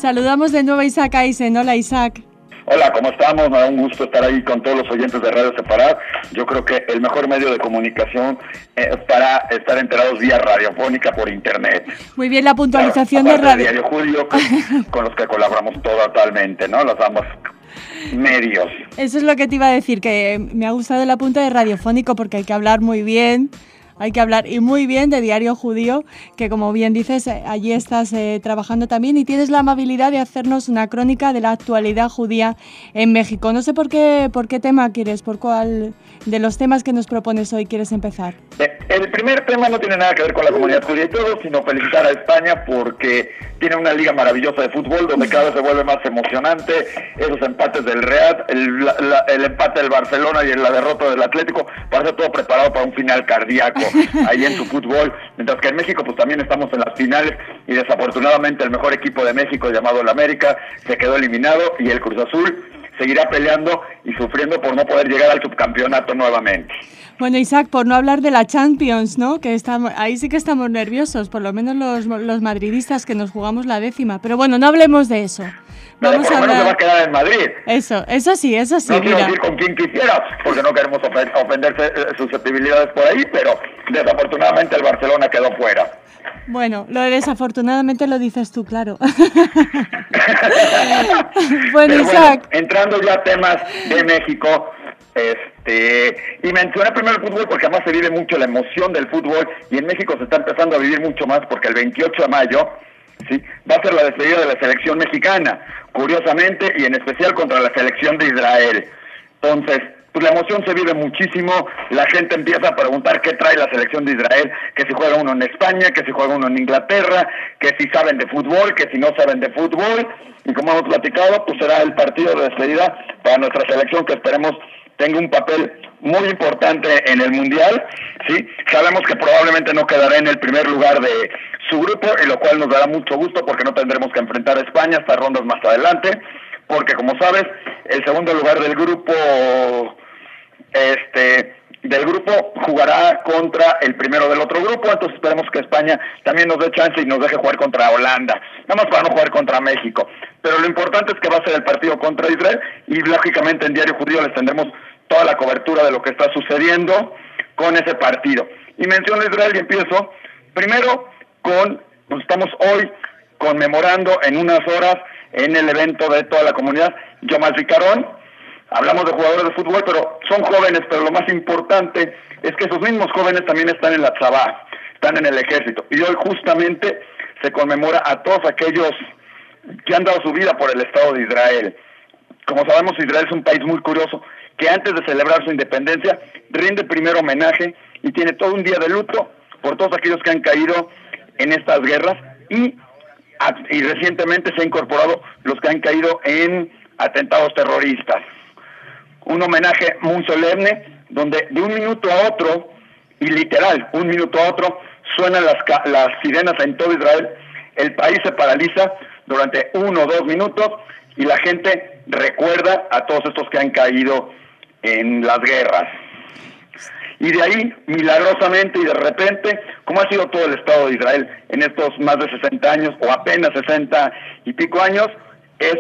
Saludamos de nuevo a Isaac Aysen. Hola, Isaac. Hola, ¿cómo estamos? Me da un gusto estar ahí con todos los oyentes de Radio Separado. Yo creo que el mejor medio de comunicación para estar enterados vía radiofónica por internet. Muy bien, la puntualización claro, de radio. Diario Judío, con los que colaboramos totalmente, ¿no? Los ambos medios. Eso es lo que te iba a decir, que me ha gustado el apunte de radiofónico porque hay que hablar muy bien. Hay que hablar y muy bien de Diario Judío, que como bien dices, allí estás trabajando también y tienes la amabilidad de hacernos una crónica de la actualidad judía en México. No sé por qué tema quieres, por cuál de los temas que nos propones hoy quieres empezar. El primer tema no tiene nada que ver con la comunidad judía y todo, sino felicitar a España porque tiene una liga maravillosa de fútbol donde cada vez se vuelve más emocionante. Esos empates del Real, el empate del Barcelona y la derrota del Atlético, parece todo preparado para un final cardíaco ahí en su fútbol, mientras que en México pues también estamos en las finales y desafortunadamente el mejor equipo de México llamado el América se quedó eliminado y el Cruz Azul seguirá peleando y sufriendo por no poder llegar al subcampeonato nuevamente. Bueno, Isaac, por no hablar de la Champions, ¿no? Que ahí sí que estamos nerviosos, por lo menos los madridistas que nos jugamos la 10ª, pero bueno, no hablemos de eso. Vamos por lo menos se va a quedar en Madrid. Eso sí. No quiero decir con quien quisiera, porque no queremos ofender susceptibilidades por ahí, pero desafortunadamente el Barcelona quedó fuera. Bueno, lo de desafortunadamente lo dices tú, claro. Bueno, Isaac. Entrando ya a temas de México, y mencioné primero el fútbol porque además se vive mucho la emoción del fútbol y en México se está empezando a vivir mucho más porque el 28 de mayo ¿sí? Va a ser la despedida de la selección mexicana, curiosamente, y en especial contra la selección de Israel. Entonces, pues la emoción se vive muchísimo, la gente empieza a preguntar qué trae la selección de Israel, que si juega uno en España, que si juega uno en Inglaterra, que si saben de fútbol, que si no saben de fútbol, y como hemos platicado, pues será el partido de despedida para nuestra selección que esperemos tenga un papel muy importante en el Mundial, ¿sí? Sabemos que probablemente no quedará en el primer lugar de su grupo, y lo cual nos dará mucho gusto porque no tendremos que enfrentar a España hasta rondas más adelante, porque como sabes, el segundo lugar del grupo jugará contra el primero del otro grupo, entonces esperemos que España también nos dé chance y nos deje jugar contra Holanda, nada más para no jugar contra México. Pero lo importante es que va a ser el partido contra Israel y lógicamente en Diario Judío les tendremos toda la cobertura de lo que está sucediendo con ese partido. Y menciono Israel y empiezo primero pues estamos hoy conmemorando en unas horas en el evento de toda la comunidad Yom HaZikaron. Hablamos de jugadores de fútbol, pero son jóvenes, pero lo más importante es que esos mismos jóvenes también están en la Tzabá, están en el ejército. Y hoy justamente se conmemora a todos aquellos que han dado su vida por el Estado de Israel. Como sabemos, Israel es un país muy curioso, que antes de celebrar su independencia, rinde primero homenaje y tiene todo un día de luto por todos aquellos que han caído en estas guerras y recientemente se han incorporado los que han caído en atentados terroristas. Un homenaje muy solemne, donde de un minuto a otro, y literal, un minuto a otro, suenan las sirenas en todo Israel, el país se paraliza durante 1 o 2 minutos y la gente recuerda a todos estos que han caído en las guerras. Y de ahí, milagrosamente y de repente, como ha sido todo el Estado de Israel en estos más de 60 años, o apenas 60 y pico años, es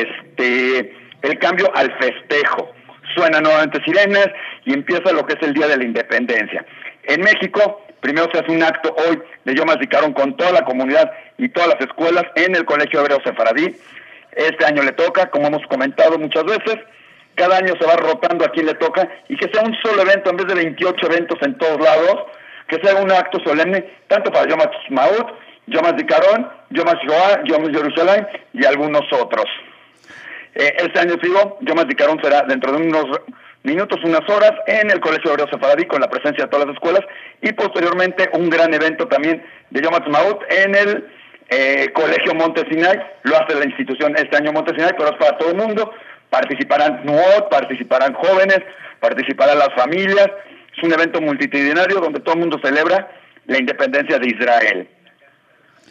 el cambio al festejo. Suenan nuevamente sirenas y empieza lo que es el Día de la Independencia. En México, primero se hace un acto hoy de Yom HaZikaron con toda la comunidad y todas las escuelas en el Colegio Hebreo Sefaradí. Este año le toca, como hemos comentado muchas veces, cada año se va rotando a quien le toca y que sea un solo evento en vez de 28 eventos en todos lados, que sea un acto solemne tanto para Yom HaTzmaut, Yom HaZikaron, Yom HaShoah, Yom Jerusalén y algunos otros. Este año sigo, Yom HaZikaron será dentro de unos minutos, unas horas, en el Colegio Hebreo Sefaradí con la presencia de todas las escuelas y posteriormente un gran evento también de Yom HaTzmaut en el Colegio Monte Sinai. Lo hace la institución este año Monte Sinai, pero es para todo el mundo. Participarán Nuot, participarán jóvenes, participarán las familias. Es un evento multitudinario donde todo el mundo celebra la independencia de Israel.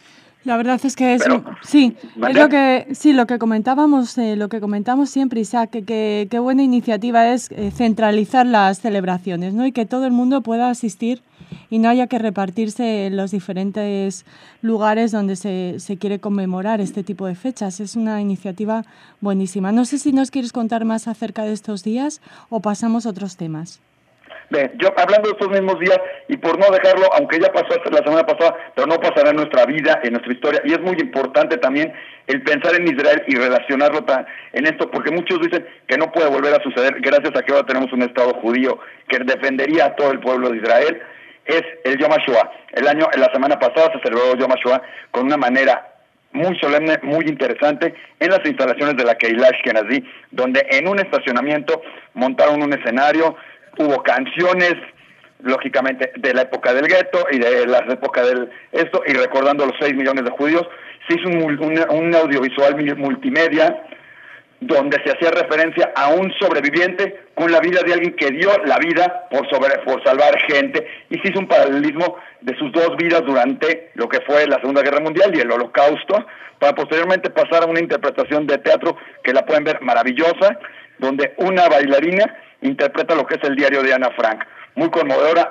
La verdad es que es, Pero, sí, ¿vale? es lo que comentamos siempre, Isaac, que qué buena iniciativa es centralizar las celebraciones, ¿no? Y que todo el mundo pueda asistir y no haya que repartirse en los diferentes lugares donde se quiere conmemorar este tipo de fechas. Es una iniciativa buenísima. No sé si nos quieres contar más acerca de estos días o pasamos a otros temas. Bien, yo hablando de estos mismos días, y por no dejarlo, aunque ya pasó la semana pasada, pero no pasará en nuestra vida, en nuestra historia, y es muy importante también el pensar en Israel y relacionarlo en esto, porque muchos dicen que no puede volver a suceder, gracias a que ahora tenemos un Estado judío que defendería a todo el pueblo de Israel, es el Yom HaShoah. La semana pasada se celebró el Yom HaShoah con una manera muy solemne, muy interesante, en las instalaciones de la Keilah Ashkenazi, donde en un estacionamiento montaron un escenario, hubo canciones, lógicamente, de la época del gueto y de la época del esto, y recordando los 6 millones de judíos, se hizo un audiovisual multimedia donde se hacía referencia a un sobreviviente con la vida de alguien que dio la vida por salvar gente, y se hizo un paralelismo de sus dos vidas durante lo que fue la Segunda Guerra Mundial y el Holocausto, para posteriormente pasar a una interpretación de teatro que la pueden ver maravillosa, donde una bailarina interpreta lo que es el diario de Ana Frank, muy conmovedora,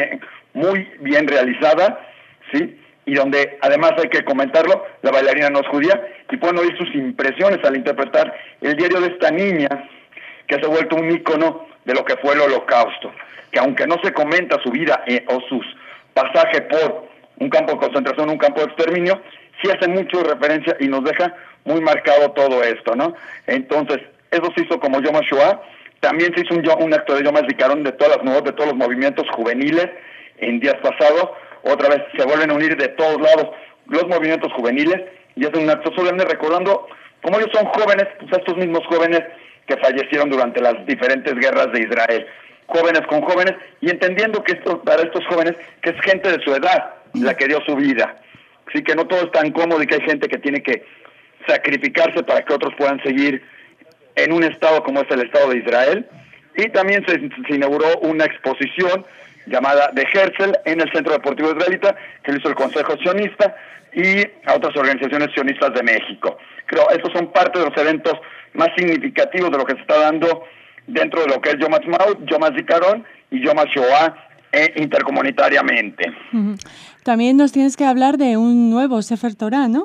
muy bien realizada, ¿sí? Y donde además hay que comentarlo, la bailarina no es judía, y pueden oír sus impresiones al interpretar el diario de esta niña, que se ha vuelto un ícono de lo que fue el Holocausto, que aunque no se comenta su vida o sus pasajes por un campo de concentración, un campo de exterminio, sí hace mucho referencia y nos deja muy marcado todo esto, ¿no? Entonces, eso se hizo como Yom HaShoah. También se hizo un acto de Yom HaZikaron de todos los movimientos juveniles en días pasados. Otra vez se vuelven a unir de todos lados los movimientos juveniles y hacen un acto solemne recordando, como ellos son jóvenes, pues a estos mismos jóvenes que fallecieron durante las diferentes guerras de Israel. Jóvenes con jóvenes, y entendiendo que para estos jóvenes, que es gente de su edad la que dio su vida. Así que no todo es tan cómodo y que hay gente que tiene que sacrificarse para que otros puedan seguir en un estado como es el Estado de Israel. Y también se inauguró una exposición llamada de Herzl en el Centro Deportivo Israelita, que lo hizo el Consejo Sionista y a otras organizaciones sionistas de México. Creo estos son parte de los eventos más significativos de lo que se está dando dentro de lo que es Yom HaAtzmaut, Yom HaZikaron y Yom HaShoah intercomunitariamente. También nos tienes que hablar de un nuevo Sefer Torah, ¿no?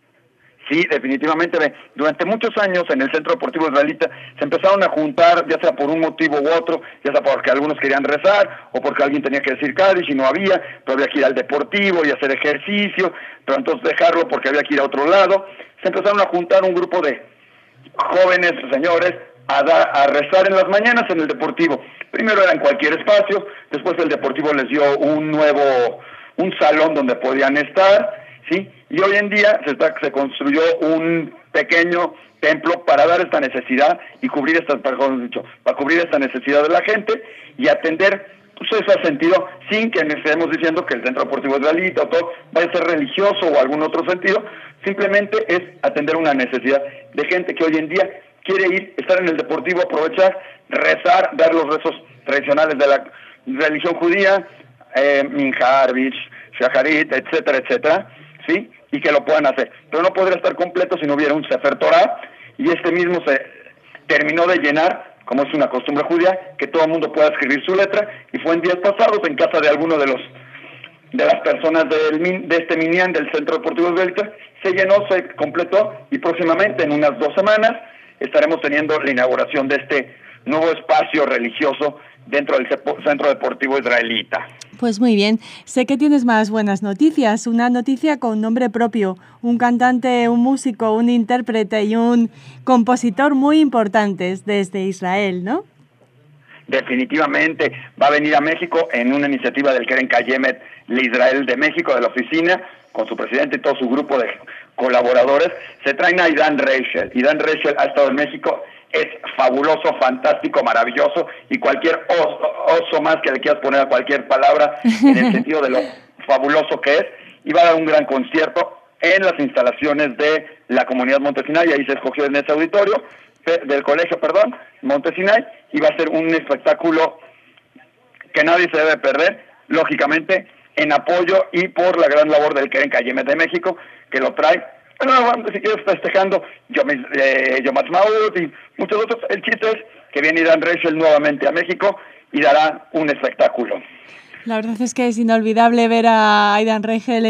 Sí, definitivamente. Durante muchos años en el Centro Deportivo Israelita se empezaron a juntar, ya sea por un motivo u otro, ya sea porque algunos querían rezar o porque alguien tenía que decir Kaddish y no había, pero había que ir al deportivo y hacer ejercicio, pero entonces dejarlo porque había que ir a otro lado. Se empezaron a juntar un grupo de jóvenes señores a rezar en las mañanas en el deportivo. Primero era en cualquier espacio, después el deportivo les dio un salón donde podían estar, ¿sí? Y hoy en día se construyó un pequeño templo para dar esta necesidad y cubrir para cubrir esta necesidad de la gente y atender, pues eso ha sentido, sin que estemos diciendo que el Centro Deportivo Israelita o todo vaya a ser religioso o algún otro sentido, simplemente es atender una necesidad de gente que hoy en día quiere ir, estar en el deportivo, aprovechar, rezar, dar los rezos tradicionales de la religión judía, Minja, Arbish, Shacharit, etcétera, etcétera, ¿sí? Y que lo puedan hacer. Pero no podría estar completo si no hubiera un Sefer Torah, y este mismo se terminó de llenar, como es una costumbre judía, que todo el mundo pueda escribir su letra, y fue en días pasados en casa de alguno de las personas de este minyan del Centro Deportivo Israelita, se llenó, se completó, y próximamente, en unas 2 semanas, estaremos teniendo la inauguración de este nuevo espacio religioso dentro del Centro Deportivo Israelita. Pues muy bien. Sé que tienes más buenas noticias. Una noticia con nombre propio. Un cantante, un músico, un intérprete y un compositor muy importantes desde Israel, ¿no? Definitivamente va a venir a México en una iniciativa del Keren Kayemet de Israel de México, de la oficina, con su presidente y todo su grupo de colaboradores. Se traen a Idan Reichel. Idan Reichel ha estado en México, es fabuloso, fantástico, maravilloso, y cualquier oso más que le quieras poner a cualquier palabra en el sentido de lo fabuloso que es, y va a dar un gran concierto en las instalaciones de la comunidad Montesinay, ahí se escogió en ese auditorio, del colegio, Montesinay, y va a ser un espectáculo que nadie se debe perder, lógicamente, en apoyo y por la gran labor del Keren Kayemet de México, que lo trae. Bueno, si quieres festejando Yom Ha'atzmaut y muchos otros. El chiste es que viene Dan Reichel nuevamente a México y dará un espectáculo. La verdad es que es inolvidable ver a Aidan Reichel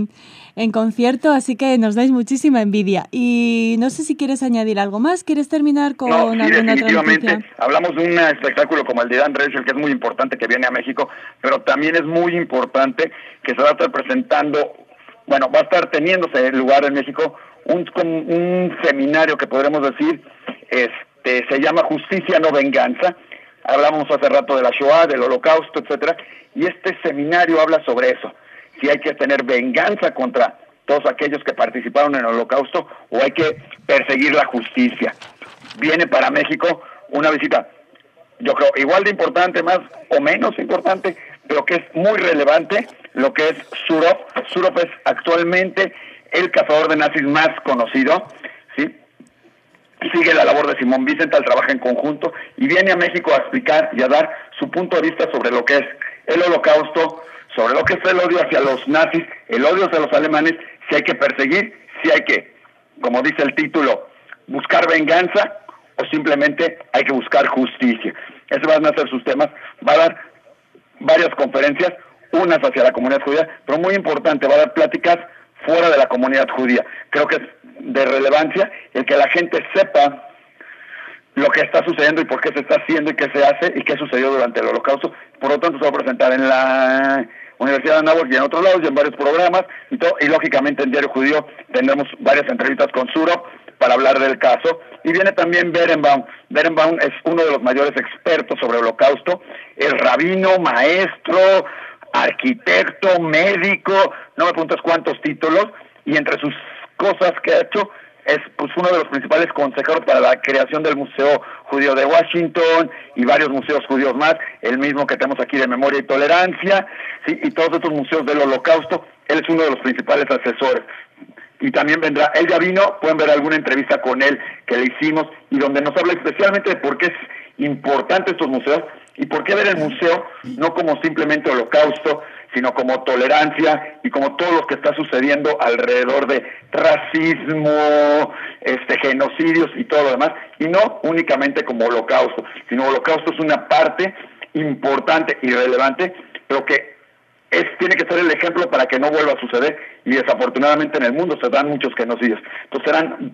en concierto, así que nos dais muchísima envidia. Y no sé si quieres añadir algo más, ¿quieres terminar con alguna definitivamente. otra noticia? Hablamos de un espectáculo como el de Dan Reichel, que es muy importante que viene a México, pero también es muy importante que se va a estar presentando, bueno, va a estar teniéndose lugar en México un seminario que podremos decir, se llama Justicia no Venganza. Hablamos hace rato de la Shoah, del Holocausto, etcétera, y este seminario habla sobre eso. Si hay que tener venganza contra todos aquellos que participaron en el Holocausto o hay que perseguir la justicia. Viene para México una visita, yo creo, igual de importante, más o menos importante, pero que es muy relevante, lo que es Zurov. Zurov es actualmente el cazador de nazis más conocido, ¿sí? Sigue la labor de Simón Wiesenthal, trabaja en conjunto y viene a México a explicar y a dar su punto de vista sobre lo que es el Holocausto, sobre lo que es el odio hacia los nazis, el odio hacia los alemanes, si hay que perseguir, si hay que, como dice el título, buscar venganza o simplemente hay que buscar justicia. Esos van a ser sus temas. Va a dar varias conferencias, unas hacia la comunidad judía, pero muy importante, va a dar pláticas fuera de la comunidad judía. Creo que es de relevancia el que la gente sepa lo que está sucediendo y por qué se está haciendo y qué se hace y qué sucedió durante el Holocausto. Por lo tanto, se va a presentar en la Universidad de Anáhuac y en otros lados y en varios programas y lógicamente en Diario Judío tendremos varias entrevistas con Zurov para hablar del caso. Y viene también Berenbaum. Berenbaum es uno de los mayores expertos sobre el Holocausto, el rabino, maestro, arquitecto, médico, no me preguntes cuántos títulos, y entre sus cosas que ha hecho es pues uno de los principales consejeros para la creación del Museo Judío de Washington y varios museos judíos más, el mismo que tenemos aquí de Memoria y Tolerancia, ¿sí? Y todos estos museos del Holocausto, él es uno de los principales asesores. Y también vendrá, él ya vino, pueden ver alguna entrevista con él que le hicimos y donde nos habla especialmente de por qué es importante estos museos y por qué ver el museo no como simplemente Holocausto, sino como tolerancia y como todo lo que está sucediendo alrededor de racismo, genocidios y todo lo demás, y no únicamente como Holocausto, sino Holocausto es una parte importante y relevante, pero que tiene que ser el ejemplo para que no vuelva a suceder, y desafortunadamente en el mundo se dan muchos genocidios. Entonces serán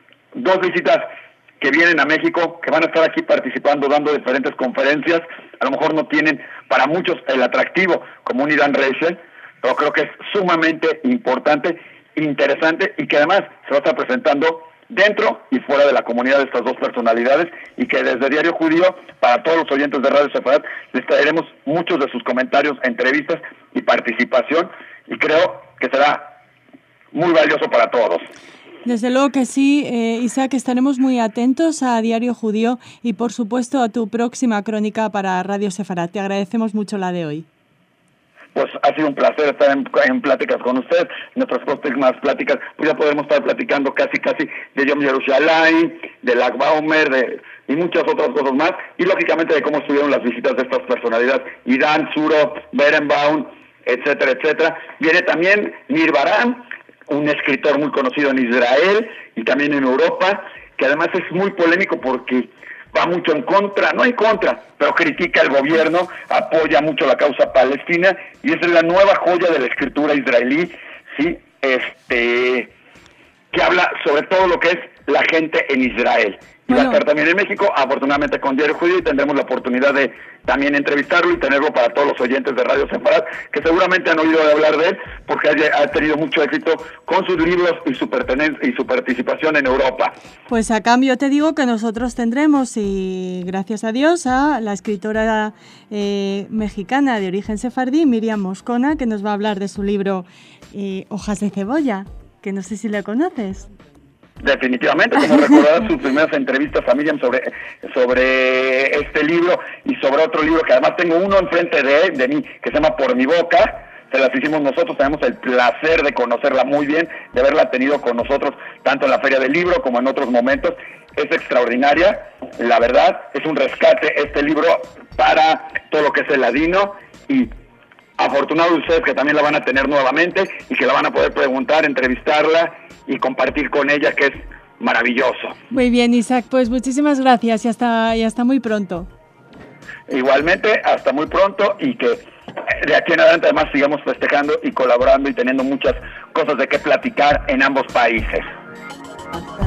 2 visitas que vienen a México, que van a estar aquí participando, dando diferentes conferencias. A lo mejor no tienen para muchos el atractivo como un Dan Reichel, pero creo que es sumamente importante, interesante y que además se va a estar presentando dentro y fuera de la comunidad de estas 2 personalidades y que desde Diario Judío, para todos los oyentes de Radio Sefarat, les traeremos muchos de sus comentarios, entrevistas y participación y creo que será muy valioso para todos. Desde luego que sí, Isaac, estaremos muy atentos a Diario Judío y por supuesto a tu próxima crónica para Radio Sefarat. Te agradecemos mucho la de hoy. Pues ha sido un placer estar en pláticas con ustedes. En nuestras próximas pláticas pues ya podremos estar platicando casi de Yom Yerushalayim, de Lag Ba'omer, y muchas otras cosas más. Y lógicamente de cómo estuvieron las visitas de estas personalidades. Idan, Zurov, Berenbaum, etcétera, etcétera. Viene también Nir Baran, un escritor muy conocido en Israel y también en Europa, que además es muy polémico porque va mucho en contra, no en contra, pero critica al gobierno, apoya mucho la causa palestina y es la nueva joya de la escritura israelí, ¿sí? Que habla sobre todo lo que es la gente en Israel. Y va a estar también en México, afortunadamente con Diario Judío, y tendremos la oportunidad de también entrevistarlo y tenerlo para todos los oyentes de Radio Sefarat, que seguramente han oído de hablar de él, porque ha tenido mucho éxito con sus libros y su participación en Europa. Pues a cambio te digo que nosotros tendremos, y gracias a Dios, a la escritora mexicana de origen sefardí, Miriam Moscona, que nos va a hablar de su libro Hojas de cebolla, que no sé si la conoces. Definitivamente, como recordarás sus primeras entrevistas a Miriam sobre este libro y sobre otro libro que además tengo uno enfrente de mí que se llama Por mi boca, se las hicimos nosotros, tenemos el placer de conocerla muy bien, de haberla tenido con nosotros tanto en la Feria del Libro como en otros momentos. Es extraordinaria, la verdad, es un rescate este libro para todo lo que es el ladino y afortunados de ustedes que también la van a tener nuevamente y que la van a poder preguntar, entrevistarla y compartir con ella, que es maravilloso. Muy bien, Isaac, pues muchísimas gracias y hasta muy pronto. Igualmente, hasta muy pronto, y que de aquí en adelante además sigamos festejando y colaborando y teniendo muchas cosas de qué platicar en ambos países.